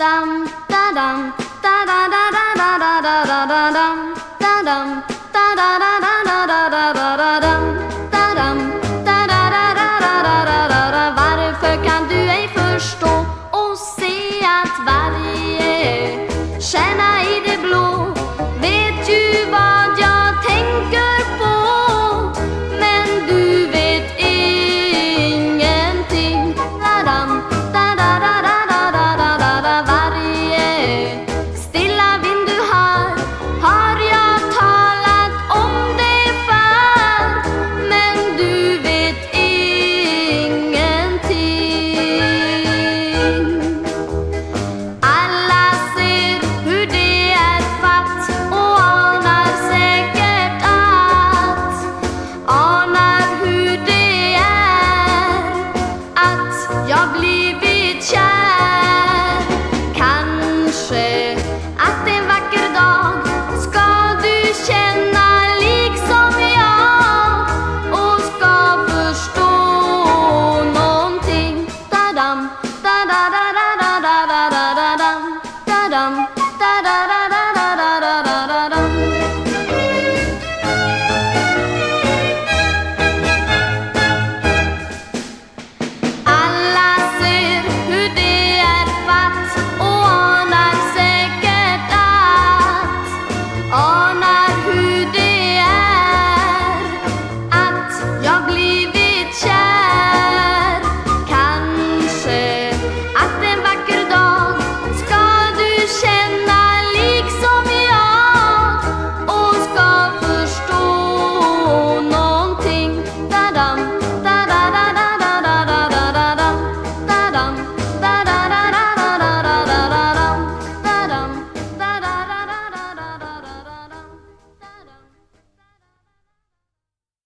dam da dam da da da da da da da da da dam da dam da da da da da da da da da dam da dam da da da da da da da da da. Varför kan du ej förstå och se att varje känner